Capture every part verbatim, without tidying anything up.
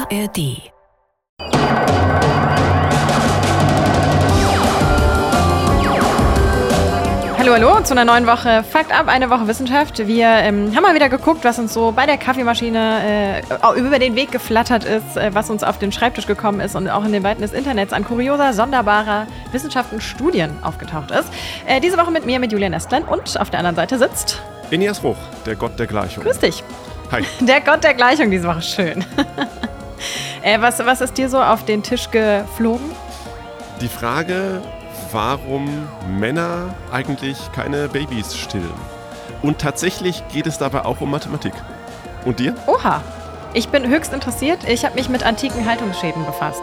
A R D. Hallo, hallo zu einer neuen Woche Fakt ab, eine Woche Wissenschaft. Wir ähm, haben mal wieder geguckt, was uns so bei der Kaffeemaschine äh, über den Weg geflattert ist, äh, was uns auf den Schreibtisch gekommen ist und auch in den Weiten des Internets an kurioser, sonderbarer Wissenschaft und Studien aufgetaucht ist. Äh, diese Woche mit mir, mit Julian Estland, und auf der anderen Seite sitzt Enias Ruch, der Gott der Gleichung. Grüß dich. Hi. Der Gott der Gleichung diese Woche, schön. äh, was, was ist dir so auf den Tisch geflogen? Die Frage, warum Männer eigentlich keine Babys stillen. Und tatsächlich geht es dabei auch um Mathematik. Und dir? Oha, ich bin höchst interessiert. Ich habe mich mit antiken Haltungsschäden befasst.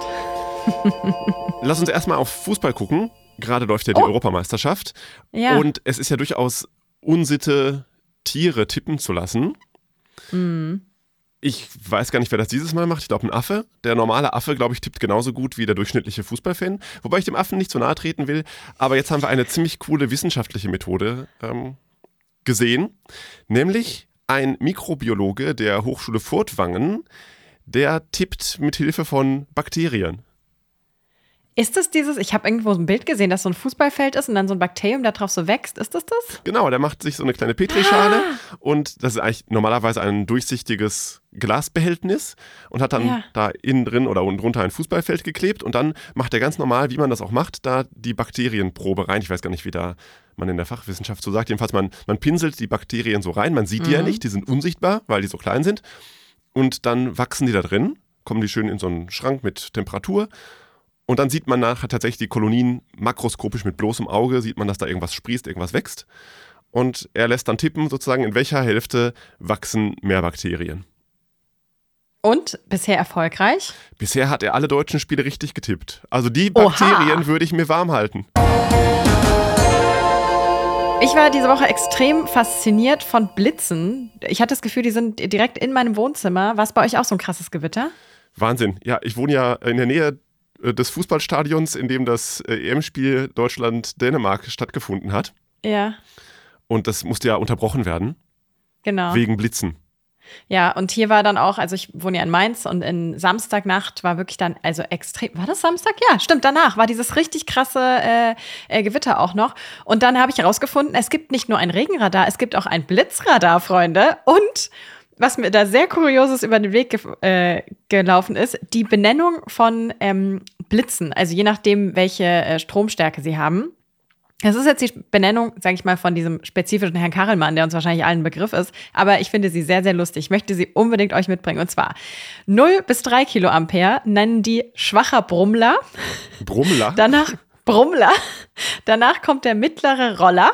Lass uns erstmal auf Fußball gucken. Gerade läuft ja die Oh. Europameisterschaft. Ja. Und es ist ja durchaus Unsitte, Tiere tippen zu lassen. Mhm. Ich weiß gar nicht, wer das dieses Mal macht. Ich glaube, ein Affe. Der normale Affe, glaube ich, tippt genauso gut wie der durchschnittliche Fußballfan. Wobei ich dem Affen nicht so nahe treten will. Aber jetzt haben wir eine ziemlich coole wissenschaftliche Methode ähm, gesehen. Nämlich ein Mikrobiologe der Hochschule Furtwangen, der tippt mit Hilfe von Bakterien. Ist das dieses, ich habe irgendwo so ein Bild gesehen, dass so ein Fußballfeld ist und dann so ein Bakterium da drauf so wächst. Ist das das? Genau, der macht sich so eine kleine Petrischale Ah. und das ist eigentlich normalerweise ein durchsichtiges Glasbehältnis und hat dann Ja. da innen drin oder unten drunter ein Fußballfeld geklebt und dann macht er ganz normal, wie man das auch macht, da die Bakterienprobe rein. Ich weiß gar nicht, wie da man in der Fachwissenschaft so sagt. Jedenfalls, man, man pinselt die Bakterien so rein, man sieht die Mhm. ja nicht, die sind unsichtbar, weil die so klein sind und dann wachsen die da drin, kommen die schön in so einen Schrank mit Temperatur. Und dann sieht man nachher tatsächlich die Kolonien makroskopisch mit bloßem Auge, sieht man, dass da irgendwas sprießt, irgendwas wächst. Und er lässt dann tippen, sozusagen, in welcher Hälfte wachsen mehr Bakterien. Und bisher erfolgreich? Bisher hat er alle deutschen Spiele richtig getippt. Also die Oha. Bakterien würde ich mir warm halten. Ich war diese Woche extrem fasziniert von Blitzen. Ich hatte das Gefühl, die sind direkt in meinem Wohnzimmer. War es bei euch auch so ein krasses Gewitter? Wahnsinn. Ja, ich wohne ja in der Nähe äh, des Fußballstadions, in dem das äh, E M-Spiel Deutschland-Dänemark stattgefunden hat. Ja, Und das musste ja unterbrochen werden, genau. wegen Blitzen. Ja, und hier war dann auch, also ich wohne ja in Mainz und in Samstagnacht war wirklich dann, also extrem, war das Samstag? Ja, stimmt, danach war dieses richtig krasse äh, äh, Gewitter auch noch. Und dann habe ich herausgefunden, es gibt nicht nur ein Regenradar, es gibt auch ein Blitzradar, Freunde. Und was mir da sehr Kurioses über den Weg gef- äh, gelaufen ist, die Benennung von ähm, Blitzen, also je nachdem, welche äh, Stromstärke sie haben. Das ist jetzt die Benennung, sage ich mal, von diesem spezifischen Herrn Karelmann, der uns wahrscheinlich allen ein Begriff ist. Aber ich finde sie sehr, sehr lustig. Ich möchte sie unbedingt euch mitbringen. Und zwar null bis drei Kiloampere nennen die schwacher Brummler. Brummler? Danach Brummler. Danach kommt der mittlere Roller.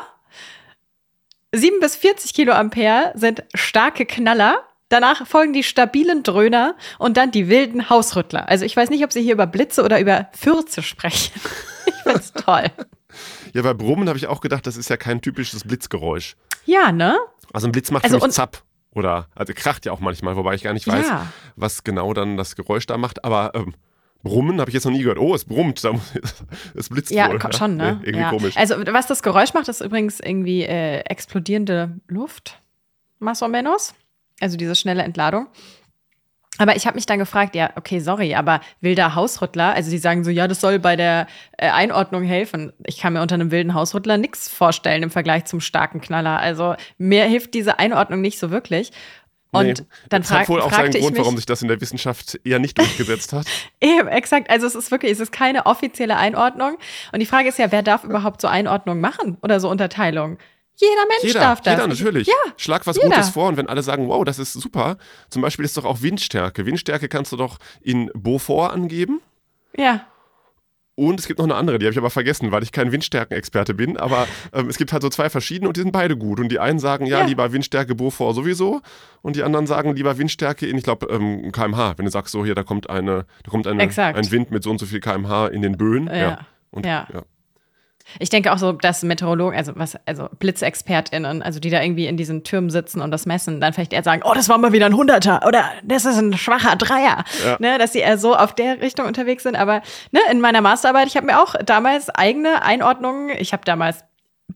sieben bis vierzig Kiloampere sind starke Knaller. Danach folgen die stabilen Dröhner und dann die wilden Hausrüttler. Also ich weiß nicht, ob sie hier über Blitze oder über Fürze sprechen. Ich find's toll. Ja, bei Brummen habe ich auch gedacht, das ist ja kein typisches Blitzgeräusch. Ja, ne? Also ein Blitz macht Also für mich und- Zapp. Oder, also kracht ja auch manchmal, wobei ich gar nicht weiß, Ja. was genau dann das Geräusch da macht. Aber ähm, Brummen habe ich jetzt noch nie gehört. Oh, es brummt, da muss- es blitzt Ja, wohl. ko- schon, ne? Nee, irgendwie ja. komisch. Also, was das Geräusch macht, ist übrigens irgendwie äh, explodierende Luft, más o menos. Also diese schnelle Entladung. Aber ich habe mich dann gefragt, ja, okay, sorry, aber wilder Hausrüttler, also die sagen so, ja, das soll bei der äh, Einordnung helfen. Ich kann mir unter einem wilden Hausrüttler nichts vorstellen im Vergleich zum starken Knaller. Also mir hilft diese Einordnung nicht so wirklich. Und Nee, dann das frag, hat wohl auch fragte seinen Grund, ich mich, warum sich das in der Wissenschaft eher nicht durchgesetzt hat. Eben, exakt. Also es ist wirklich, es ist keine offizielle Einordnung. Und die Frage ist ja, wer darf überhaupt so Einordnungen machen oder so Unterteilungen? Jeder Mensch Jeder, darf das. jeder natürlich. Ja, Schlag was jeder. Gutes vor und wenn alle sagen, wow, das ist super. Zum Beispiel ist doch auch Windstärke. Windstärke kannst du doch in Beaufort angeben. ja. Und es gibt noch eine andere, die habe ich aber vergessen, weil ich kein Windstärkenexperte bin. Aber ähm, es gibt halt so zwei verschiedene und die sind beide gut. Und die einen sagen, ja, Ja. lieber Windstärke Beaufort sowieso. Und die anderen sagen, lieber Windstärke in, ich glaube, ähm, Kilometer pro Stunde. Wenn du sagst, so hier, da kommt, eine, da kommt eine, Exakt. ein Wind mit so und so viel Kilometer pro Stunde in den Böen. Ja. Und, Ja. ja. Ich denke auch so, dass Meteorologen, also was, also BlitzexpertInnen, also die da irgendwie in diesen Türmen sitzen und das messen, dann vielleicht eher sagen, oh, das war mal wieder ein Hunderter oder das ist ein schwacher Dreier. Ja. Ne, dass sie eher so auf der Richtung unterwegs sind. Aber ne, in meiner Masterarbeit, ich habe mir auch damals eigene Einordnungen, ich habe damals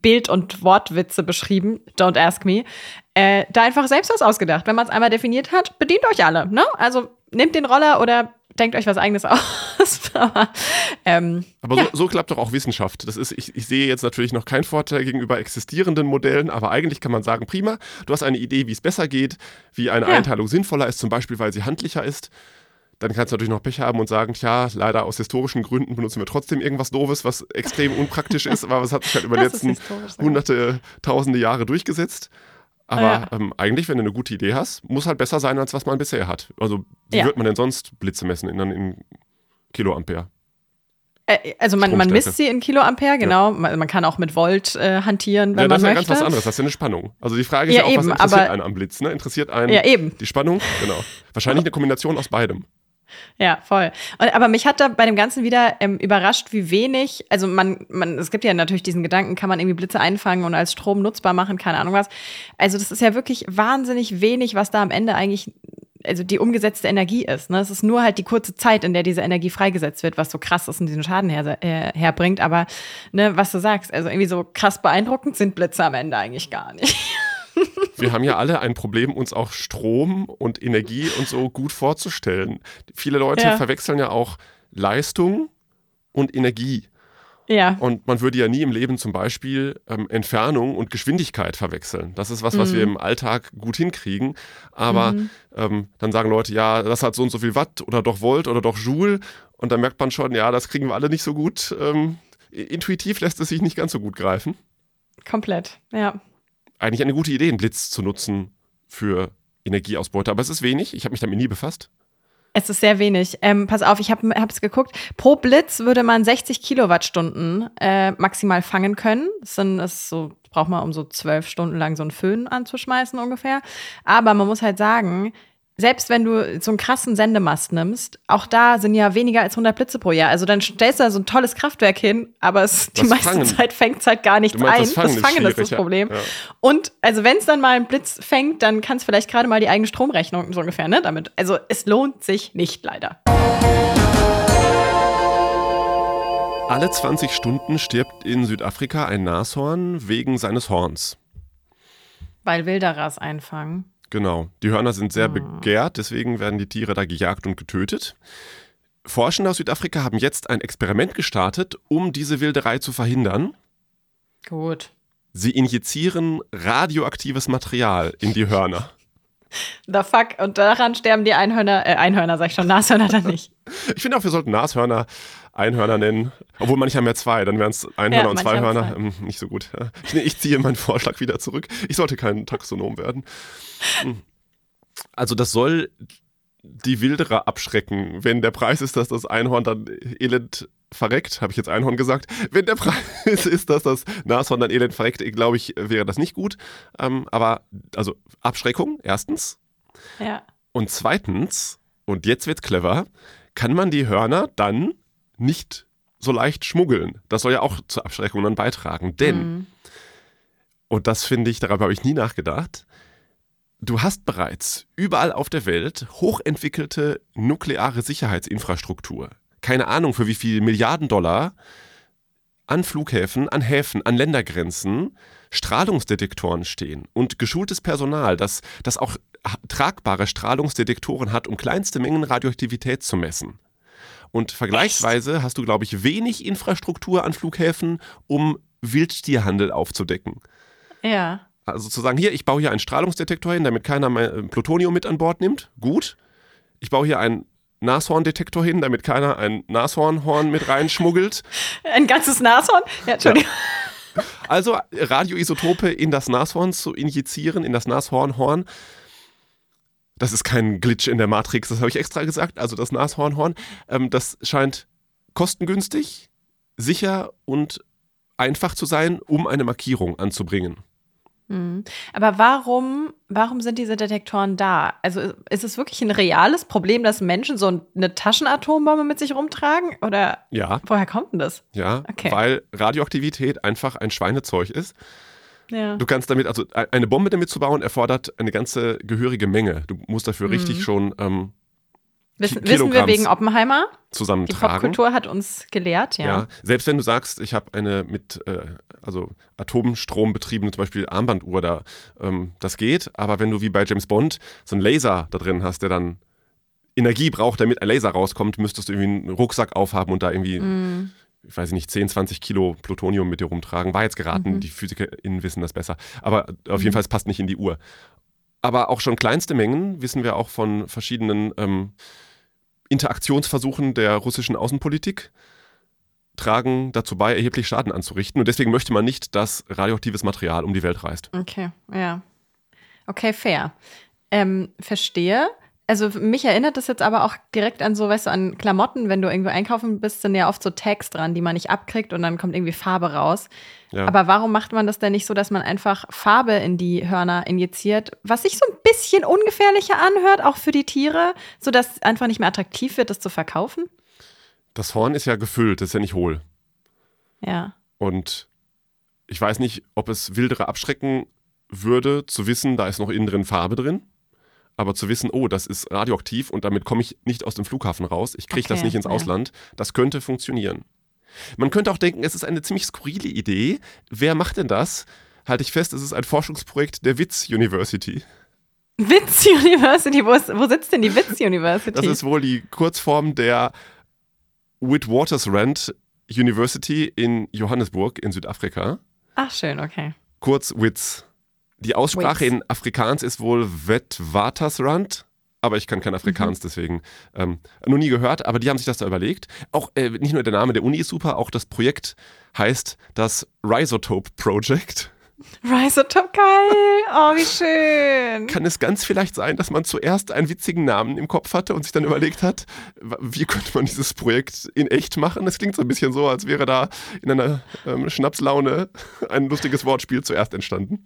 Bild- und Wortwitze beschrieben, don't ask me, äh, da einfach selbst was ausgedacht. Wenn man es einmal definiert hat, bedient euch alle, ne? Also nehmt den Roller oder denkt euch was Eigenes aus. aber ähm, aber ja. so, so klappt doch auch Wissenschaft. Das ist, ich, ich sehe jetzt natürlich noch keinen Vorteil gegenüber existierenden Modellen, aber eigentlich kann man sagen, prima, du hast eine Idee, wie es besser geht, wie eine Ja. Einteilung sinnvoller ist, zum Beispiel, weil sie handlicher ist. Dann kannst du natürlich noch Pech haben und sagen, tja, leider aus historischen Gründen benutzen wir trotzdem irgendwas Doofes, was extrem unpraktisch ist, aber es hat sich halt über die Das ist letzten historisch sogar. hunderte, tausende Jahre durchgesetzt. Aber Ja. ähm, eigentlich, wenn du eine gute Idee hast, muss halt besser sein, als was man bisher hat. Also wie Ja. wird man denn sonst Blitze messen in, in Kiloampere? Äh, also man, man Stromstärke. misst sie in Kiloampere, genau. Man, man kann auch mit Volt äh, hantieren, wenn Ja, das ist man ja möchte. ganz was anderes, das ist ja eine Spannung. Also die Frage ist Ja, ja, auch, was eben, interessiert aber- einen am Blitz? Ne? Interessiert einen Ja, eben. die Spannung? Genau. Wahrscheinlich eine Kombination aus beidem. Ja, voll. Und, aber mich hat da bei dem Ganzen wieder ähm, überrascht, wie wenig, also man, man, es gibt ja natürlich diesen Gedanken, kann man irgendwie Blitze einfangen und als Strom nutzbar machen, keine Ahnung was. Also das ist ja wirklich wahnsinnig wenig, was da am Ende eigentlich, also die umgesetzte Energie ist. Ne? Es ist nur halt die kurze Zeit, in der diese Energie freigesetzt wird, was so krass ist und diesen Schaden her, äh, herbringt. Aber ne, was du sagst, also irgendwie so krass beeindruckend sind Blitze am Ende eigentlich gar nicht. Wir haben ja alle ein Problem, uns auch Strom und Energie und so gut vorzustellen. Viele Leute Ja. verwechseln ja auch Leistung und Energie. Ja. Und man würde ja nie im Leben zum Beispiel ähm, Entfernung und Geschwindigkeit verwechseln. Das ist was, was Mhm. wir im Alltag gut hinkriegen. Aber Mhm. ähm, dann sagen Leute, ja, das hat so und so viel Watt oder doch Volt oder doch Joule. Und dann merkt man schon, ja, das kriegen wir alle nicht so gut. Ähm, intuitiv lässt es sich nicht ganz so gut greifen. Komplett, ja. Eigentlich eine gute Idee, einen Blitz zu nutzen für Energieausbeute. Aber es ist wenig. Ich habe mich damit nie befasst. Es ist sehr wenig. Ähm, pass auf, ich habe es geguckt. Pro Blitz würde man sechzig Kilowattstunden äh, maximal fangen können. Das, sind, das ist so, braucht man, um so zwölf Stunden lang so einen Föhn anzuschmeißen ungefähr. Aber man muss halt sagen, selbst wenn du so einen krassen Sendemast nimmst, auch da sind ja weniger als hundert Blitze pro Jahr. Also dann stellst du da so ein tolles Kraftwerk hin, aber es, die Das meiste Fangen. Zeit fängt es halt gar nichts Du meinst, ein. das Fangen ist Fangen ist das schwierig, ja. Problem. Ja. Und also wenn es dann mal einen Blitz fängt, dann kann es vielleicht gerade mal die eigene Stromrechnung so ungefähr, ne? Damit. Also es lohnt sich nicht leider. Alle zwanzig Stunden stirbt in Südafrika ein Nashorn wegen seines Horns. Weil Wilderer es einfangen. Genau. Die Hörner sind sehr begehrt, deswegen werden die Tiere da gejagt und getötet. Forschende aus Südafrika haben jetzt ein Experiment gestartet, um diese Wilderei zu verhindern. Gut. Sie injizieren radioaktives Material in die Hörner. The fuck. Und daran sterben die Einhörner, äh, Einhörner, sag ich schon, Nashörner dann nicht. Ich finde auch, wir sollten Nashörner Einhörner nennen. Obwohl manche haben ja zwei, dann wären es Einhörner Ja, und manche zwei haben Hörner. zwei. Ähm, nicht so gut. Ich, ich ziehe meinen Vorschlag wieder zurück. Ich sollte kein Taxonom werden. Also das soll die Wilderer abschrecken, wenn der Preis ist, dass das Einhorn dann elend verreckt, habe ich jetzt Einhorn gesagt. Wenn der Preis ist, dass das Nashorn dann elend verreckt, glaube ich, wäre das nicht gut. Ähm, aber also Abschreckung, erstens. Ja. Und zweitens, und jetzt wird's clever, kann man die Hörner dann nicht so leicht schmuggeln. Das soll ja auch zur Abschreckung dann beitragen. Denn, Mhm. und das finde ich, darüber habe ich nie nachgedacht, du hast bereits überall auf der Welt hochentwickelte nukleare Sicherheitsinfrastruktur. Keine Ahnung, für wie viel Milliarden Dollar an Flughäfen, an Häfen, an Ländergrenzen Strahlungsdetektoren stehen und geschultes Personal, das, das auch tragbare Strahlungsdetektoren hat, um kleinste Mengen Radioaktivität zu messen. Und vergleichsweise Echt? hast du, glaube ich, wenig Infrastruktur an Flughäfen, um Wildtierhandel aufzudecken. Ja. Also zu sagen, hier, ich baue hier einen Strahlungsdetektor hin, damit keiner mein Plutonium mit an Bord nimmt. Gut. Ich baue hier einen Nashorndetektor hin, damit keiner ein Nashornhorn mit reinschmuggelt. Ein ganzes Nashorn? Ja, Entschuldigung. Ja. Also Radioisotope in das Nashorn zu injizieren, in das Nashornhorn. Das ist kein Glitch in der Matrix, das habe ich extra gesagt. Also das Nashornhorn, ähm, das scheint kostengünstig, sicher und einfach zu sein, um eine Markierung anzubringen. Mhm. Aber warum, warum sind diese Detektoren da? Also ist es wirklich ein reales Problem, dass Menschen so eine Taschenatombombe mit sich rumtragen? Oder Ja. woher kommt denn das? Ja, Okay. weil Radioaktivität einfach ein Schweinezeug ist. Ja. Du kannst damit, also eine Bombe damit zu bauen, erfordert eine ganze gehörige Menge. Du musst dafür Mhm. richtig schon ähm, Wissen, Ki- wissen wir Kilogramms wegen Oppenheimer? Die zusammentragen. Popkultur hat uns gelehrt, ja. Ja, selbst wenn du sagst, ich habe eine mit äh, also Atomstrom betriebene zum Beispiel Armbanduhr, da, ähm, das geht, aber wenn du wie bei James Bond so einen Laser da drin hast, der dann Energie braucht, damit ein Laser rauskommt, müsstest du irgendwie einen Rucksack aufhaben und da irgendwie, Mm. ich weiß nicht, zehn, zwanzig Kilo Plutonium mit dir rumtragen. War jetzt geraten, Mhm. die PhysikerInnen wissen das besser. Aber auf jeden Mhm. Fall, es passt nicht in die Uhr. Aber auch schon kleinste Mengen, wissen wir auch von verschiedenen ähm, Interaktionsversuchen der russischen Außenpolitik, tragen dazu bei, erheblich Schaden anzurichten. Und deswegen möchte man nicht, dass radioaktives Material um die Welt reist. Okay, ja. Okay, fair. Ähm, verstehe. Also mich erinnert das jetzt aber auch direkt an so, weißt du, an Klamotten, wenn du irgendwo einkaufen bist, sind ja oft so Tags dran, die man nicht abkriegt und dann kommt irgendwie Farbe raus. Ja. Aber warum macht man das denn nicht so, dass man einfach Farbe in die Hörner injiziert, was sich so ein bisschen ungefährlicher anhört, auch für die Tiere, sodass es einfach nicht mehr attraktiv wird, das zu verkaufen? Das Horn ist ja gefüllt, das ist ja nicht hohl. Ja. Und ich weiß nicht, ob es Wildere abschrecken würde, zu wissen, da ist noch innen drin Farbe drin. Aber zu wissen, oh, das ist radioaktiv und damit komme ich nicht aus dem Flughafen raus, ich kriege Okay, das nicht ins ja. Ausland, das könnte funktionieren. Man könnte auch denken, es ist eine ziemlich skurrile Idee. Wer macht denn das? Halte ich fest, es ist ein Forschungsprojekt der Witz University. Witz University, wo, ist, wo sitzt denn die Witz University? Das ist wohl die Kurzform der Witwatersrand University in Johannesburg in Südafrika. Ach, schön, okay. Kurz Witz. Die Aussprache Witz. in Afrikaans ist wohl Witwatersrand, aber ich kann kein Afrikaans, Mhm. deswegen ähm, noch nie gehört, aber die haben sich das da überlegt. Auch äh, nicht nur der Name der Uni ist super, auch das Projekt heißt das Rhizotope Project. Rhizotope, geil. Oh, wie schön. Kann es ganz vielleicht sein, dass man zuerst einen witzigen Namen im Kopf hatte und sich dann überlegt hat, w- wie könnte man dieses Projekt in echt machen? Es klingt so ein bisschen so, als wäre da in einer ähm, Schnapslaune ein lustiges Wortspiel zuerst entstanden.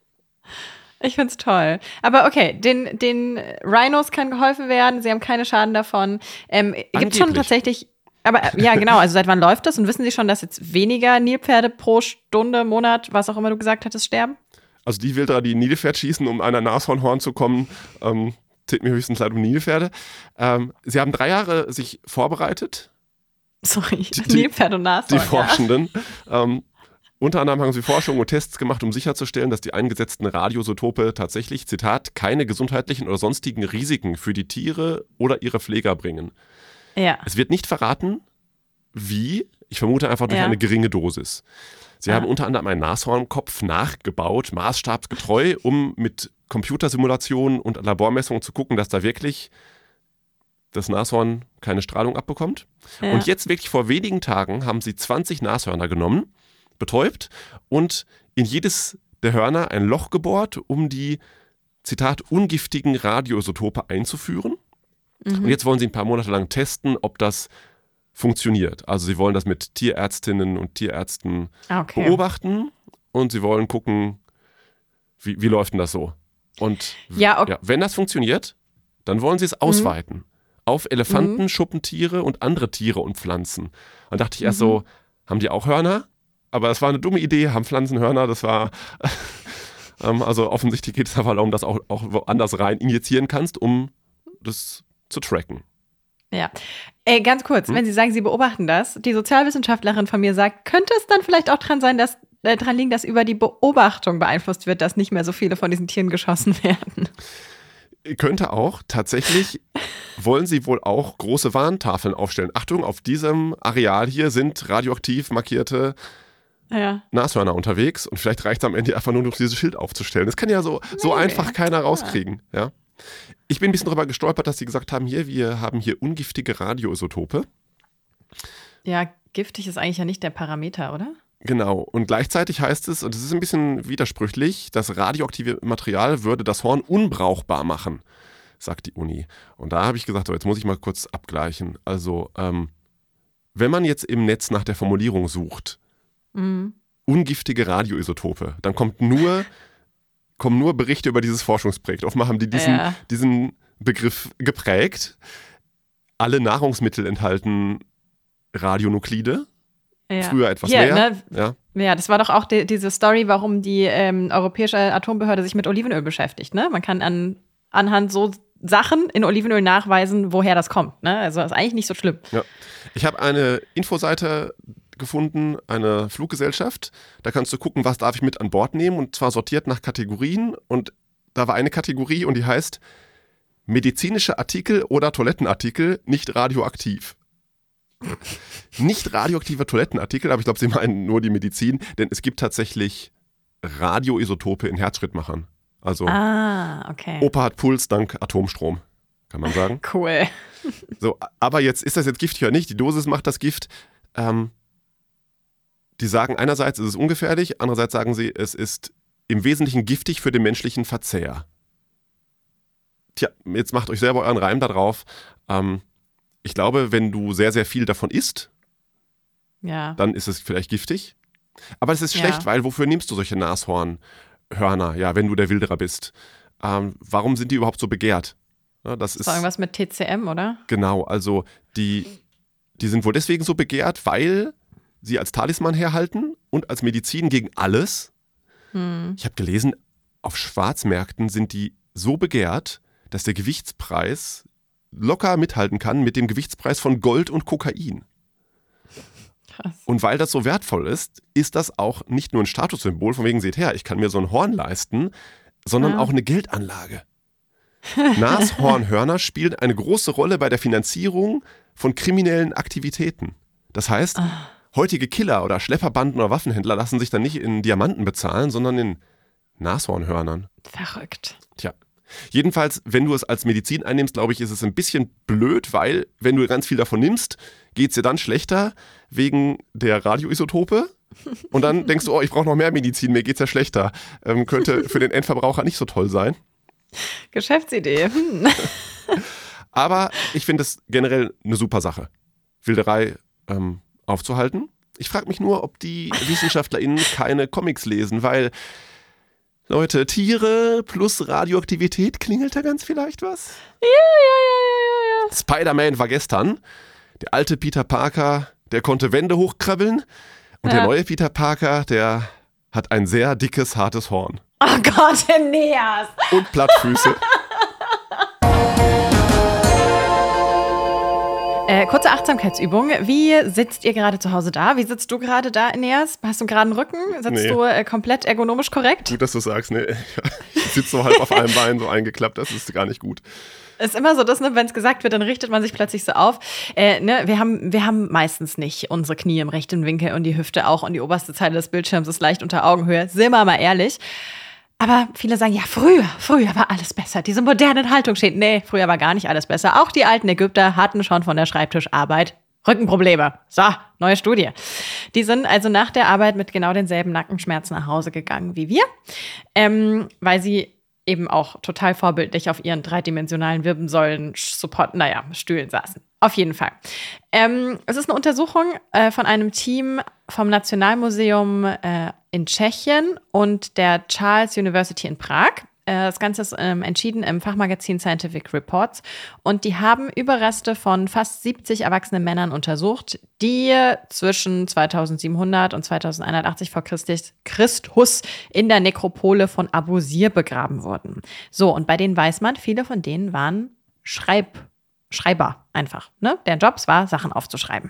Ich find's toll. Aber okay, den, den Rhinos kann geholfen werden. Sie haben keine Schaden davon. Ähm, Gibt schon Angeblich. tatsächlich. Aber äh, ja, genau. Also seit wann läuft das? Und wissen Sie schon, dass jetzt weniger Nilpferde pro Stunde, Monat, was auch immer du gesagt hattest, sterben? Also die Wilderer, die Nilpferd schießen, um an ein Nashornhorn zu kommen, ähm, zählt mir höchstens leid um Nilpferde. Ähm, sie haben drei Jahre sich vorbereitet, Sorry, Die- die- Nilpferd und Nashorn. die ja. Forschenden. Ähm, unter anderem haben sie Forschung und Tests gemacht, um sicherzustellen, dass die eingesetzten Radioisotope tatsächlich, Zitat, keine gesundheitlichen oder sonstigen Risiken für die Tiere oder ihre Pfleger bringen. Ja. Es wird nicht verraten, wie. Ich vermute einfach durch Ja. eine geringe Dosis. Sie Ah. haben unter anderem einen Nashornkopf nachgebaut, maßstabsgetreu, um mit Computersimulationen und Labormessungen zu gucken, dass da wirklich das Nashorn keine Strahlung abbekommt. Ja. Und jetzt wirklich vor wenigen Tagen haben sie zwanzig Nashörner genommen, betäubt und in jedes der Hörner ein Loch gebohrt, um die, Zitat, ungiftigen Radioisotope einzuführen. Mhm. Und jetzt wollen sie ein paar Monate lang testen, ob das funktioniert. Also sie wollen das mit Tierärztinnen und Tierärzten Ah, okay. beobachten und sie wollen gucken, wie, wie läuft denn das so. Und w- Ja, okay. ja, wenn das funktioniert, dann wollen sie es ausweiten auf Elefanten, Mhm. Schuppentiere und andere Tiere und Pflanzen. Und dachte ich erst Mhm. so, haben die auch Hörner? Aber das war eine dumme Idee, haben Pflanzen Hörner, das war ähm, also offensichtlich geht es einfach darum, dass auch, auch woanders rein injizieren kannst, um das zu tracken. Ja. Ey, ganz kurz, Hm? wenn Sie sagen, Sie beobachten das, die Sozialwissenschaftlerin von mir sagt, könnte es dann vielleicht auch dran sein, dass äh, dran liegen, dass über die Beobachtung beeinflusst wird, dass nicht mehr so viele von diesen Tieren geschossen werden? Könnte auch. Tatsächlich wollen sie wohl auch große Warntafeln aufstellen. Achtung, auf diesem Areal hier sind radioaktiv markierte Ja. Nashörner unterwegs und vielleicht reicht es am Ende einfach nur noch dieses Schild aufzustellen. Das kann ja so, so Nee. einfach keiner rauskriegen. Ja. Ich bin ein bisschen darüber gestolpert, dass sie gesagt haben, hier, wir haben hier ungiftige Radioisotope. Ja, giftig ist eigentlich ja nicht der Parameter, oder? Genau. Und gleichzeitig heißt es, und es ist ein bisschen widersprüchlich, das radioaktive Material würde das Horn unbrauchbar machen, sagt die Uni. Und da habe ich gesagt, so, jetzt muss ich mal kurz abgleichen. Also, ähm, wenn man jetzt im Netz nach der Formulierung sucht, Mhm. ungiftige Radioisotope, dann kommt nur, kommen nur Berichte über dieses Forschungsprojekt. Offenbar haben die diesen, Ja. diesen Begriff geprägt. Alle Nahrungsmittel enthalten Radionuklide. Ja. Früher etwas Hier, mehr. Ne? Ja. Ja, das war doch auch die, diese Story, warum die ähm, Europäische Atombehörde sich mit Olivenöl beschäftigt. Ne? Man kann an, anhand so Sachen in Olivenöl nachweisen, woher das kommt. Ne? Also das ist eigentlich nicht so schlimm. Ja. Ich habe eine Infoseite gefunden, eine Fluggesellschaft. Da kannst du gucken, was darf ich mit an Bord nehmen, und zwar sortiert nach Kategorien. Und da war eine Kategorie und die heißt medizinische Artikel oder Toilettenartikel, nicht radioaktiv. Nicht radioaktive Toilettenartikel, aber ich glaube, sie meinen nur die Medizin, denn es gibt tatsächlich Radioisotope in Herzschrittmachern. Also ah, okay. Opa hat Puls dank Atomstrom, kann man sagen. Cool. So, aber jetzt ist das jetzt giftig oder nicht? Die Dosis macht das Gift. Ähm, die sagen einerseits, es ist ungefährlich, andererseits sagen sie, es ist im Wesentlichen giftig für den menschlichen Verzehr. Tja, jetzt macht euch selber euren Reim da drauf. Ähm, ich glaube, wenn du sehr, sehr viel davon isst, ja. dann ist es vielleicht giftig. Aber es ist schlecht, ja. weil wofür nimmst du solche Nashornhörner, ja, wenn du der Wilderer bist? Ähm, warum sind die überhaupt so begehrt? Ja, das, das ist irgendwas mit T C M, oder? Genau, also die, die sind wohl deswegen so begehrt, weil sie als Talisman herhalten und als Medizin gegen alles. Hm. Ich habe gelesen, auf Schwarzmärkten sind die so begehrt, dass der Gewichtspreis locker mithalten kann mit dem Gewichtspreis von Gold und Kokain. Krass. Und weil das so wertvoll ist, ist das auch nicht nur ein Statussymbol, von wegen, seht her, ich kann mir so ein Horn leisten, sondern ja. auch eine Geldanlage. Nashornhörner spielen eine große Rolle bei der Finanzierung von kriminellen Aktivitäten. Das heißt, ah. heutige Killer oder Schlepperbanden oder Waffenhändler lassen sich dann nicht in Diamanten bezahlen, sondern in Nashornhörnern. Verrückt. Tja. Jedenfalls, wenn du es als Medizin einnimmst, glaube ich, ist es ein bisschen blöd, weil, wenn du ganz viel davon nimmst, geht es dir dann schlechter wegen der Radioisotope. Und dann denkst du, oh, ich brauche noch mehr Medizin, mir geht es ja schlechter. Ähm, könnte für den Endverbraucher nicht so toll sein. Geschäftsidee. Hm. Aber ich finde es generell eine super Sache, Wilderei ähm, aufzuhalten. Ich frage mich nur, ob die WissenschaftlerInnen keine Comics lesen, weil, Leute, Tiere plus Radioaktivität, klingelt da ganz vielleicht was? Ja, ja, ja, ja, ja. Spider-Man war gestern. Der alte Peter Parker, der konnte Wände hochkrabbeln. Und ja. der neue Peter Parker, der hat ein sehr dickes, hartes Horn. Oh Gott, Eneas. Und Plattfüße. Äh, kurze Achtsamkeitsübung. Wie sitzt ihr gerade zu Hause da? Wie sitzt du gerade da, Eneas? Hast du einen geraden Rücken? Sitzt Nee. du äh, komplett ergonomisch korrekt? Gut, dass du sagst, ne? Ich sitze so halb auf einem Bein so eingeklappt, das ist gar nicht gut. Ist immer so, dass, ne, wenn es gesagt wird, dann richtet man sich plötzlich so auf. Äh, ne, wir haben, wir haben meistens nicht unsere Knie im rechten Winkel und die Hüfte auch und die oberste Zeile des Bildschirms ist leicht unter Augenhöhe. Sind wir mal ehrlich. Aber viele sagen, ja, früher, früher war alles besser. Diese modernen Haltungsschäden. Nee, früher war gar nicht alles besser. Auch die alten Ägypter hatten schon von der Schreibtischarbeit Rückenprobleme. So, neue Studie. Die sind also nach der Arbeit mit genau denselben Nackenschmerzen nach Hause gegangen wie wir, ähm, weil sie eben auch total vorbildlich auf ihren dreidimensionalen Wirbelsäulen, Support, naja, Stühlen saßen. Auf jeden Fall. Ähm, es ist eine Untersuchung äh, von einem Team vom Nationalmuseum äh, in Tschechien und der Charles University in Prag. Äh, das Ganze ist ähm, entschieden im Fachmagazin Scientific Reports. Und die haben Überreste von fast siebzig erwachsenen Männern untersucht, die zwischen zweitausendsiebenhundert und zweitausendeinhundertachtzig vor Christus, Christus in der Nekropole von Abu Sir begraben wurden. So, und bei denen weiß man, viele von denen waren Schreib Schreiber einfach. Ne? Deren Jobs war, Sachen aufzuschreiben.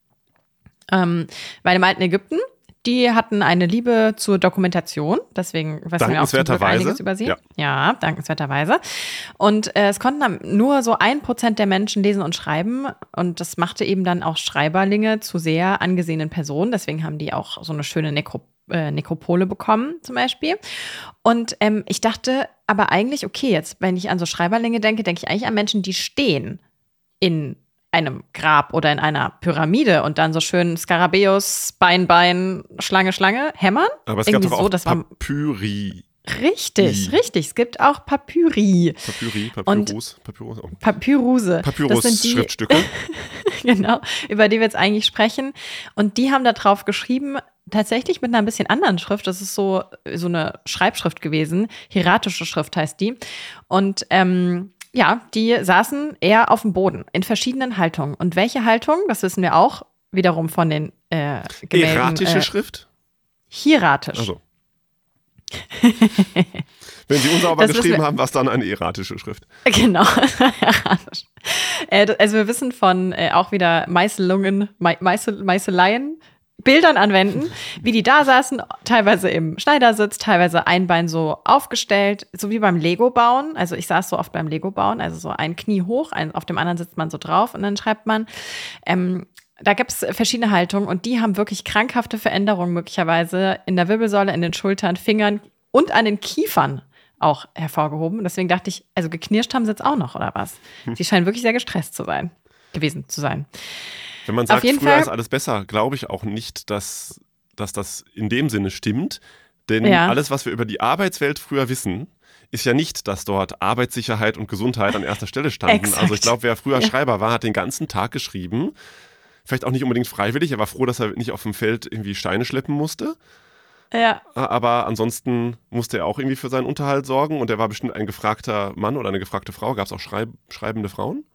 Ähm, bei dem alten Ägypten, die hatten eine Liebe zur Dokumentation, deswegen wissen wir auch zum Glück einiges über sie. Ja, ja dankenswerterweise. Und äh, es konnten nur so ein Prozent der Menschen lesen und schreiben und das machte eben dann auch Schreiberlinge zu sehr angesehenen Personen, deswegen haben die auch so eine schöne Nekro äh, Nekropole bekommen zum Beispiel. Und ähm, ich dachte aber eigentlich, okay, jetzt, wenn ich an so Schreiberlinge denke, denke ich eigentlich an Menschen, die stehen in einem Grab oder in einer Pyramide und dann so schön Skarabäus, Bein, Bein, Schlange, Schlange, hämmern. Aber es Irgendwie gab doch auch so, das war Papyri. Richtig, I. richtig. Es gibt auch Papyri. Papyri, Papyrus, Papyrus. Oh. Papyruse. Papyrus-Schriftstücke. Genau, über die wir jetzt eigentlich sprechen. Und die haben da drauf geschrieben, tatsächlich mit einer ein bisschen anderen Schrift. Das ist so, so eine Schreibschrift gewesen. Hieratische Schrift heißt die. Und ähm, ja, die saßen eher auf dem Boden, in verschiedenen Haltungen. Und welche Haltung, das wissen wir auch, wiederum von den äh, Gemälden. Hieratische äh, Schrift? Hieratisch. Also. Wenn sie unsauber Das wissen geschrieben wir- haben, war es dann eine erratische Schrift. Genau. Äh, also wir wissen von äh, auch wieder Meißelungen, Mei- Meißel, Meißeleien, Bildern anwenden, wie die da saßen, teilweise im Schneidersitz, teilweise ein Bein so aufgestellt, so wie beim Lego-Bauen. Also ich saß so oft beim Lego-Bauen, also so ein Knie hoch, ein, auf dem anderen sitzt man so drauf und dann schreibt man. Ähm, da gibt es verschiedene Haltungen und die haben wirklich krankhafte Veränderungen möglicherweise in der Wirbelsäule, in den Schultern, Fingern und an den Kiefern auch hervorgehoben. Deswegen dachte ich, also geknirscht haben sie jetzt auch noch, oder was? Sie scheinen wirklich sehr gestresst zu sein, gewesen zu sein. Wenn man sagt, jeden früher Fall- ist alles besser, glaube ich auch nicht, dass, dass das in dem Sinne stimmt. Denn Ja. alles, was wir über die Arbeitswelt früher wissen, ist ja nicht, dass dort Arbeitssicherheit und Gesundheit an erster Stelle standen. Exakt. Also ich glaube, wer früher Ja. Schreiber war, hat den ganzen Tag geschrieben. Vielleicht auch nicht unbedingt freiwillig, er war froh, dass er nicht auf dem Feld irgendwie Steine schleppen musste. Ja, Aber ansonsten musste er auch irgendwie für seinen Unterhalt sorgen und er war bestimmt ein gefragter Mann oder eine gefragte Frau. Gab es auch Schreib schreibende Frauen?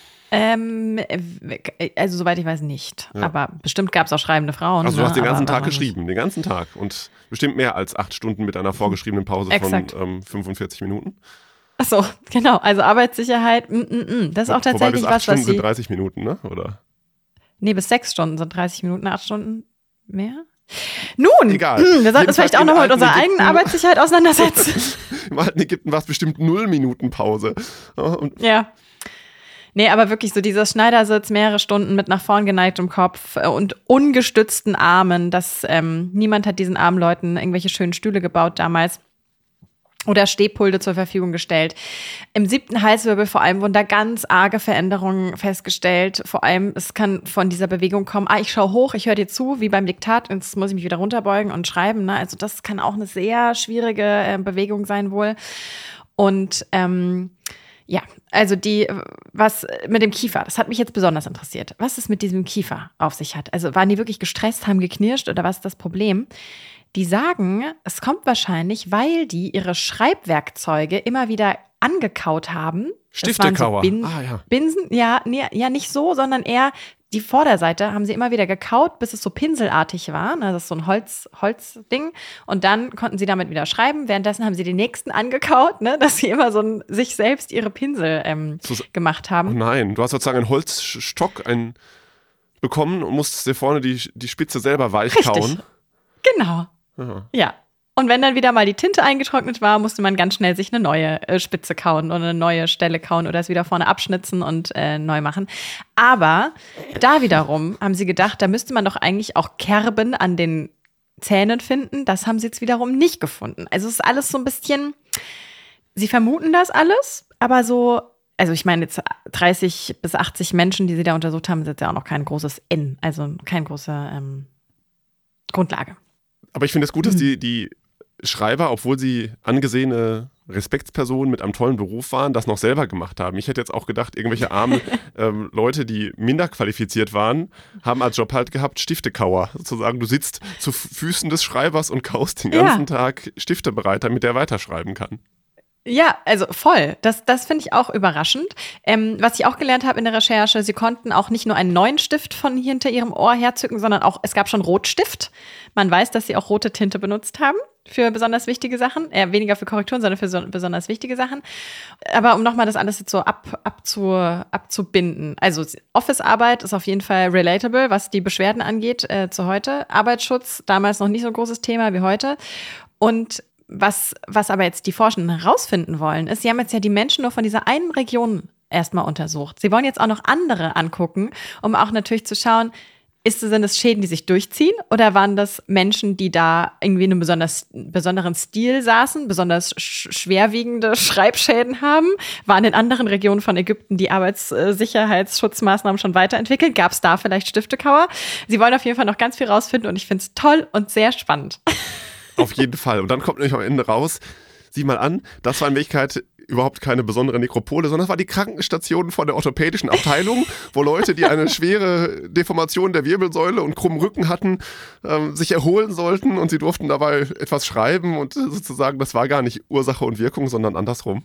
ähm, also soweit ich weiß nicht. Ja. Aber bestimmt gab es auch schreibende Frauen. Also du ne? hast den ganzen Aber Tag warum nicht? geschrieben, den ganzen Tag und bestimmt mehr als acht Stunden mit einer vorgeschriebenen Pause Exakt. von ähm, fünfundvierzig Minuten. Ach so, genau. Also Arbeitssicherheit, mm, mm, mm. das ist auch Wobei tatsächlich bis acht was, Stunden was sind sie. dreißig Minuten, ne? Oder? Nee, bis sechs Stunden sind dreißig Minuten, acht Stunden mehr. Nun, Egal. hm, wir sollten uns Jedenfalls vielleicht auch in noch mit alten unserer eigenen Ägypten- Arbeitssicherheit auseinandersetzen. Im alten Ägypten war es bestimmt null Minuten Pause. Ja, und Ja. Nee, aber wirklich so dieser Schneidersitz, mehrere Stunden mit nach vorn geneigtem Kopf äh, und ungestützten Armen. Das, ähm, niemand hat diesen armen Leuten irgendwelche schönen Stühle gebaut damals. Oder Stehpulte zur Verfügung gestellt. Im siebten Halswirbel vor allem wurden da ganz arge Veränderungen festgestellt. Vor allem, es kann von dieser Bewegung kommen, ah, ich schaue hoch, ich höre dir zu, wie beim Diktat, und jetzt muss ich mich wieder runterbeugen und schreiben. Ne? Also das kann auch eine sehr schwierige äh, Bewegung sein wohl. Und ähm, ja, also die, was mit dem Kiefer, das hat mich jetzt besonders interessiert. Was es mit diesem Kiefer auf sich hat. Also waren die wirklich gestresst, haben geknirscht oder was ist das Problem? Die sagen, es kommt wahrscheinlich, weil die ihre Schreibwerkzeuge immer wieder angekaut haben. Das waren Stiftekauer. So Bin Ah, ja. Binsen, ja, nee, ja, nicht so, sondern eher die Vorderseite haben sie immer wieder gekaut, bis es so pinselartig war. Das ist so ein Holz, Holzding. Und dann konnten sie damit wieder schreiben. Währenddessen haben sie den nächsten angekaut, ne, dass sie immer so ein, sich selbst ihre Pinsel ähm, Sus- gemacht Oh haben. nein, du hast sozusagen einen Holzstock ein, bekommen und musstest dir vorne die, die Spitze selber weich Richtig. kauen. Genau. Ja. Ja. Und wenn dann wieder mal die Tinte eingetrocknet war, musste man ganz schnell sich eine neue äh, Spitze kauen oder eine neue Stelle kauen oder es wieder vorne abschnitzen und äh, neu machen. Aber da wiederum haben sie gedacht, da müsste man doch eigentlich auch Kerben an den Zähnen finden. Das haben sie jetzt wiederum nicht gefunden. Also es ist alles so ein bisschen, sie vermuten das alles, aber so, also ich meine jetzt dreißig bis achtzig Menschen, die sie da untersucht haben, ist jetzt ja auch noch kein großes N, also keine große ähm, Grundlage. Aber ich finde es gut, Mhm. dass die, die Schreiber, obwohl sie angesehene Respektspersonen mit einem tollen Beruf waren, das noch selber gemacht haben. Ich hätte jetzt auch gedacht, irgendwelche armen ähm, Leute, die minder qualifiziert waren, haben als Job halt gehabt Stiftekauer. Sozusagen, du sitzt zu Füßen des Schreibers und kaust den Ja. ganzen Tag Stifte bereit, damit er weiterschreiben kann. Ja, also voll. Das, das finde ich auch überraschend. Ähm, was ich auch gelernt habe in der Recherche, sie konnten auch nicht nur einen neuen Stift von hinter ihrem Ohr herzücken, sondern auch, es gab schon Rotstift. Man weiß, dass sie auch rote Tinte benutzt haben für besonders wichtige Sachen. Äh, weniger für Korrekturen, sondern für so, besonders wichtige Sachen. Aber um nochmal das alles jetzt so ab, abzu, abzubinden. Also Office-Arbeit ist auf jeden Fall relatable, was die Beschwerden angeht äh, zu heute. Arbeitsschutz, damals noch nicht so ein großes Thema wie heute. Und Was, was aber jetzt die Forschenden herausfinden wollen, ist, sie haben jetzt ja die Menschen nur von dieser einen Region erstmal untersucht. Sie wollen jetzt auch noch andere angucken, um auch natürlich zu schauen, ist, sind es Schäden, die sich durchziehen, oder waren das Menschen, die da irgendwie in einem besonders, besonderen Stil saßen, besonders sch schwerwiegende Schreibschäden haben? Waren in anderen Regionen von Ägypten die Arbeitssicherheitsschutzmaßnahmen schon weiterentwickelt? Gab es da vielleicht Stiftekauer? Sie wollen auf jeden Fall noch ganz viel rausfinden und ich finde es toll und sehr spannend. Auf jeden Fall. Und dann kommt nämlich am Ende raus, sieh mal an, das war in Wirklichkeit überhaupt keine besondere Nekropole, sondern das war die Krankenstation von der orthopädischen Abteilung, wo Leute, die eine schwere Deformation der Wirbelsäule und krummen Rücken hatten, ähm, sich erholen sollten und sie durften dabei etwas schreiben und sozusagen, das war gar nicht Ursache und Wirkung, sondern andersrum.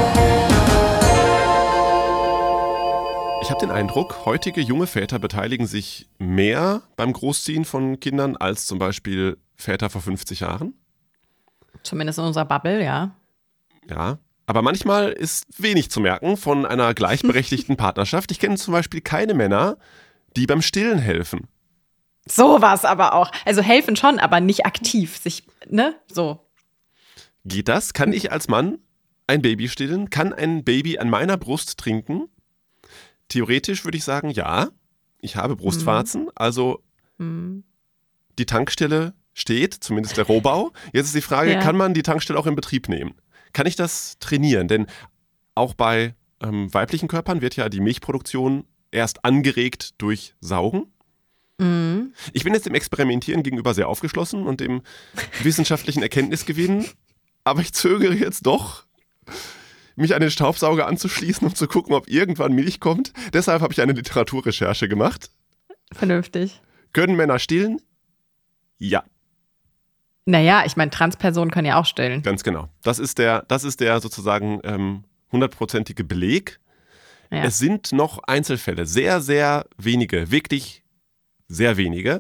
Ich habe den Eindruck, heutige junge Väter beteiligen sich mehr beim Großziehen von Kindern als zum Beispiel Väter vor fünfzig Jahren. Zumindest in unserer Bubble, ja. Ja, aber manchmal ist wenig zu merken von einer gleichberechtigten Partnerschaft. Ich kenne zum Beispiel keine Männer, die beim Stillen helfen. Sowas aber auch. Also helfen schon, aber nicht aktiv. Sich, ne? So. Geht das? Kann ich als Mann ein Baby stillen? Kann ein Baby an meiner Brust trinken? Theoretisch würde ich sagen, ja. Ich habe Brustwarzen, also Hm. die Tankstelle steht, zumindest der Rohbau. Jetzt ist die Frage, Ja. kann man die Tankstelle auch in Betrieb nehmen? Kann ich das trainieren? Denn auch bei ähm, weiblichen Körpern wird ja die Milchproduktion erst angeregt durch Saugen. Mhm. Ich bin jetzt dem Experimentieren gegenüber sehr aufgeschlossen und dem wissenschaftlichen Erkenntnisgewinn, aber ich zögere jetzt doch, mich an den Staubsauger anzuschließen, um zu gucken, ob irgendwann Milch kommt. Deshalb habe ich eine Literaturrecherche gemacht. Vernünftig. Können Männer stillen? Ja, Naja, ich meine, Transpersonen können ja auch stillen. ganz genau. Das ist der, das ist der sozusagen ähm, hundertprozentige Beleg. Ja. Es sind noch Einzelfälle, sehr, sehr wenige, wirklich sehr wenige.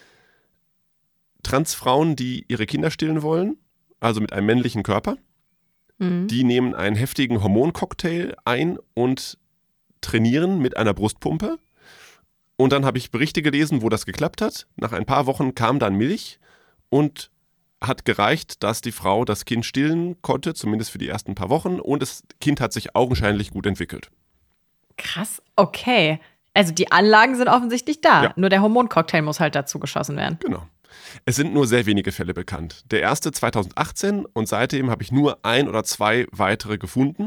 Transfrauen, die ihre Kinder stillen wollen, also mit einem männlichen Körper, Mhm. die nehmen einen heftigen Hormoncocktail ein und trainieren mit einer Brustpumpe. Und dann habe ich Berichte gelesen, wo das geklappt hat. Nach ein paar Wochen kam dann Milch und hat gereicht, dass die Frau das Kind stillen konnte, zumindest für die ersten paar Wochen. Und das Kind hat sich augenscheinlich gut entwickelt. Krass, okay. Also die Anlagen sind offensichtlich da. Ja. Nur der Hormoncocktail muss halt dazu geschossen werden. Genau. Es sind nur sehr wenige Fälle bekannt. Der erste zweitausendachtzehn und seitdem habe ich nur ein oder zwei weitere gefunden.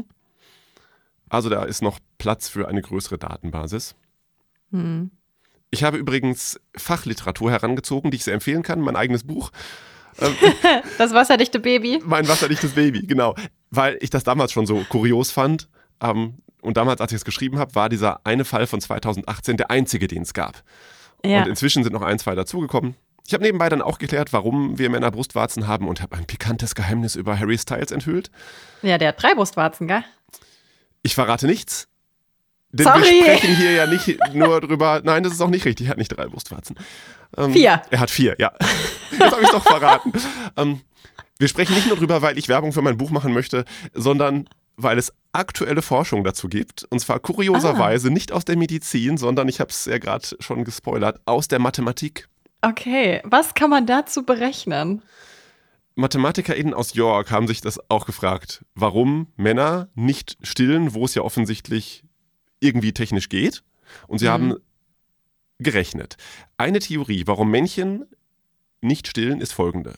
Also da ist noch Platz für eine größere Datenbasis. Hm. Ich habe übrigens Fachliteratur herangezogen, die ich sehr empfehlen kann, mein eigenes Buch. Ähm, Das wasserdichte Baby. mein wasserdichtes Baby, genau. Weil ich das damals schon so kurios fand. Ähm, und damals, als ich es geschrieben habe, war dieser eine Fall von zweitausendachtzehn der einzige, den es gab. Ja. Und inzwischen sind noch ein, zwei dazugekommen. Ich habe nebenbei dann auch geklärt, warum wir Männer Brustwarzen haben und habe ein pikantes Geheimnis über Harry Styles enthüllt. Ja, der hat drei Brustwarzen, gell? Ich verrate nichts. Denn Sorry. wir sprechen hier ja nicht nur drüber. Nein, das ist auch nicht richtig. Er hat nicht drei Brustwarzen. Ähm, Vier. Er hat vier, ja. Jetzt habe ich es doch verraten. ähm, wir sprechen nicht nur drüber, weil ich Werbung für mein Buch machen möchte, sondern weil es aktuelle Forschung dazu gibt. Und zwar kurioserweise nicht aus der Medizin, sondern, ich habe es ja gerade schon gespoilert, aus der Mathematik. Okay, was kann man dazu berechnen? MathematikerInnen aus York haben sich das auch gefragt, warum Männer nicht stillen, wo es ja offensichtlich irgendwie technisch geht. Und sie Mhm. haben gerechnet. Eine Theorie, warum Männchen nicht stillen, ist folgende.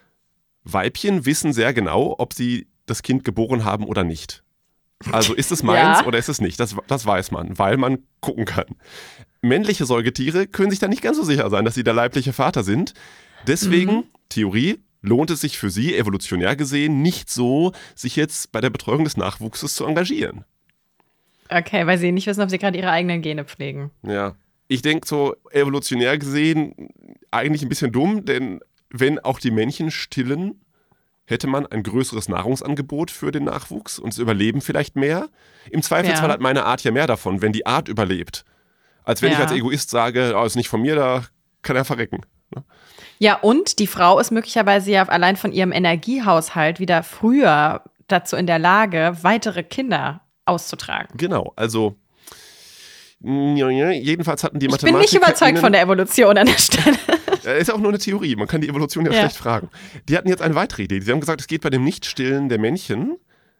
Weibchen wissen sehr genau, ob sie das Kind geboren haben oder nicht. Also ist es meins Ja. oder ist es nicht? Das, das weiß man, weil man gucken kann. Männliche Säugetiere können sich da nicht ganz so sicher sein, dass sie der leibliche Vater sind. Deswegen, Mhm. Theorie, lohnt es sich für sie, evolutionär gesehen, nicht so, sich jetzt bei der Betreuung des Nachwuchses zu engagieren. Okay, weil sie nicht wissen, ob sie gerade ihre eigenen Gene pflegen. Ja. Ich denke so, evolutionär gesehen, eigentlich ein bisschen dumm, denn wenn auch die Männchen stillen, hätte man ein größeres Nahrungsangebot für den Nachwuchs und es überleben vielleicht mehr. Im Zweifelsfall Ja. hat meine Art ja mehr davon, wenn die Art überlebt. Als wenn Ja. ich als Egoist sage, oh, ist nicht von mir, da kann er verrecken. Ne? Ja, und die Frau ist möglicherweise ja allein von ihrem Energiehaushalt wieder früher dazu in der Lage, weitere Kinder auszutragen. Genau, also ja, ja, jedenfalls hatten die Ich bin nicht überzeugt von der Evolution an der Stelle. der ist auch nur eine Theorie, man kann die Evolution ja, Ja. schlecht fragen. Die hatten jetzt eine weitere Idee. Sie haben gesagt, es geht bei dem Nichtstillen der Männchen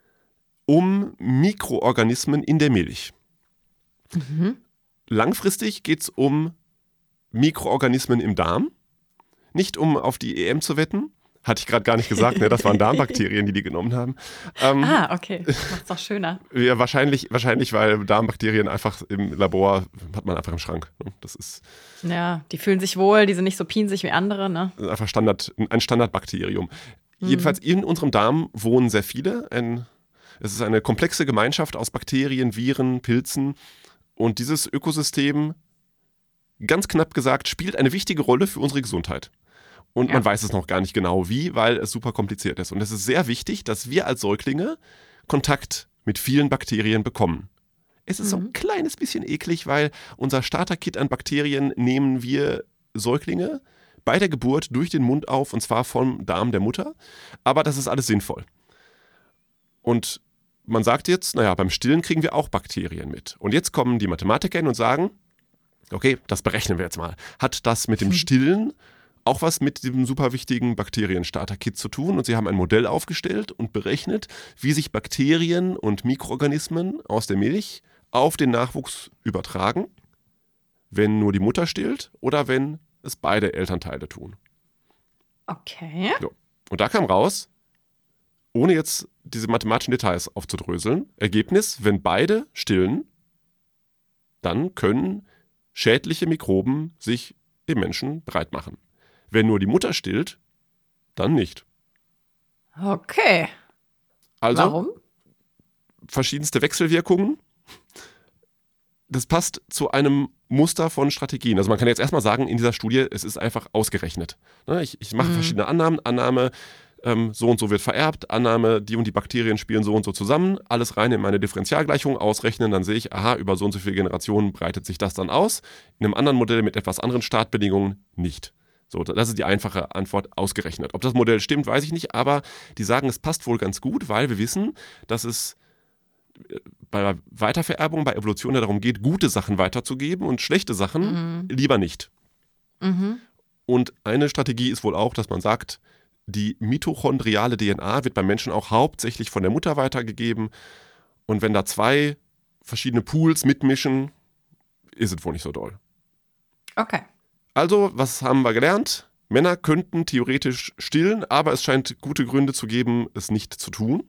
um Mikroorganismen in der Milch. Mhm. Langfristig geht es um Mikroorganismen im Darm. Nicht um auf die E M zu wetten. Hatte ich gerade gar nicht gesagt, ne? Das waren Darmbakterien, die die genommen haben. Ähm, Ah, okay. Macht's doch schöner. ja, wahrscheinlich, wahrscheinlich, weil Darmbakterien einfach im Labor hat man einfach im Schrank. Ne? Das ist Ja, die fühlen sich wohl, die sind nicht so pinsig wie andere, ne? einfach Standard, ein Standardbakterium. Mhm. Jedenfalls in unserem Darm wohnen sehr viele. Ein, es ist eine komplexe Gemeinschaft aus Bakterien, Viren, Pilzen. Und dieses Ökosystem, ganz knapp gesagt, spielt eine wichtige Rolle für unsere Gesundheit. Und Ja. man weiß es noch gar nicht genau wie, weil es super kompliziert ist. Und es ist sehr wichtig, dass wir als Säuglinge Kontakt mit vielen Bakterien bekommen. Es ist so ein Mhm. kleines bisschen eklig, weil unser Starterkit an Bakterien nehmen wir Säuglinge bei der Geburt durch den Mund auf, und zwar vom Darm der Mutter. Aber das ist alles sinnvoll. Und man sagt jetzt, naja, beim Stillen kriegen wir auch Bakterien mit. Und jetzt kommen die Mathematiker hin und sagen, okay, das berechnen wir jetzt mal. Hat das mit dem Stillen auch was mit diesem super wichtigen Bakterienstarter-Kit zu tun? Und sie haben ein Modell aufgestellt und berechnet, wie sich Bakterien und Mikroorganismen aus der Milch auf den Nachwuchs übertragen, wenn nur die Mutter stillt oder wenn es beide Elternteile tun. Okay. So. Und da kam raus, ohne jetzt diese mathematischen Details aufzudröseln, Ergebnis, wenn beide stillen, dann können schädliche Mikroben sich im Menschen breit machen. Wenn nur die Mutter stillt, dann nicht. Okay. Also, warum? Verschiedenste Wechselwirkungen. Das passt zu einem Muster von Strategien. Also man kann jetzt erstmal sagen, in dieser Studie, es ist einfach ausgerechnet. Ich, ich mache mhm. verschiedene Annahmen. Annahme, ähm, so und so wird vererbt. Annahme, die und die Bakterien spielen so und so zusammen. Alles rein in meine Differentialgleichung ausrechnen. Dann sehe ich, aha, über so und so viele Generationen breitet sich das dann aus. In einem anderen Modell mit etwas anderen Startbedingungen nicht. So, das ist die einfache Antwort, ausgerechnet. Ob das Modell stimmt, weiß ich nicht. Aber die sagen, es passt wohl ganz gut, weil wir wissen, dass es bei Weitervererbung, bei Evolution ja darum geht, gute Sachen weiterzugeben und schlechte Sachen mhm. lieber nicht. Mhm. Und eine Strategie ist wohl auch, dass man sagt, die mitochondriale D N A wird beim Menschen auch hauptsächlich von der Mutter weitergegeben. Und wenn da zwei verschiedene Pools mitmischen, ist es wohl nicht so doll. Okay. Also, was haben wir gelernt? Männer könnten theoretisch stillen, aber es scheint gute Gründe zu geben, es nicht zu tun.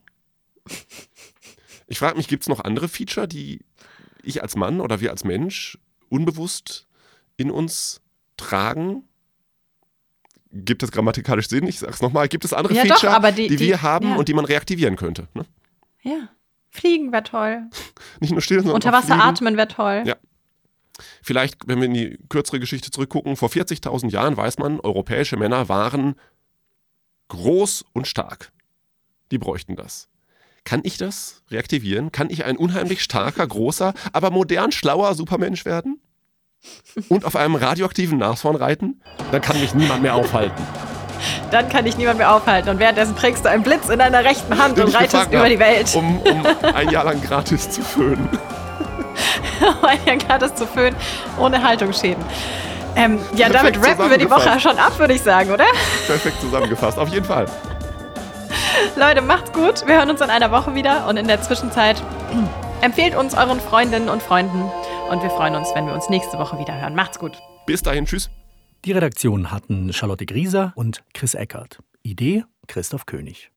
Ich frage mich, gibt es noch andere Feature, die ich als Mann oder wir als Mensch unbewusst in uns tragen? Gibt es grammatikalisch Sinn? Ich sage es nochmal. Gibt es andere ja, Feature, doch, aber die, die, die wir die, haben ja. und die man reaktivieren könnte? Ne? Ja. Fliegen wäre toll. Nicht nur stillen, sondern Unter auch Wasser fliegen. atmen wäre toll. Ja. Vielleicht, wenn wir in die kürzere Geschichte zurückgucken, vor vierzigtausend Jahren weiß man, europäische Männer waren groß und stark. Die bräuchten das. Kann ich das reaktivieren? Kann ich ein unheimlich starker, großer, aber modern schlauer Supermensch werden? Und auf einem radioaktiven Nashorn reiten? Dann kann mich niemand mehr aufhalten. Dann kann dich niemand mehr aufhalten. Und währenddessen trägst du einen Blitz in deiner rechten Hand Den und ich reitest gefangen über hab, die Welt. Um, um ein Jahr lang gratis zu föhnen. Um ein Jahr gratis zu föhnen, ohne Haltungsschäden. Ähm, ja, Perfekt damit rappen wir die Woche zusammengefasst. schon ab, würde ich sagen, oder? Perfekt zusammengefasst, auf jeden Fall. Leute, macht's gut. Wir hören uns in einer Woche wieder. Und in der Zwischenzeit empfehlt uns euren Freundinnen und Freunden. Und wir freuen uns, wenn wir uns nächste Woche wieder hören. Macht's gut. Bis dahin, tschüss. Die Redaktion hatten Charlotte Grieser und Chris Eckert. Idee Christoph König.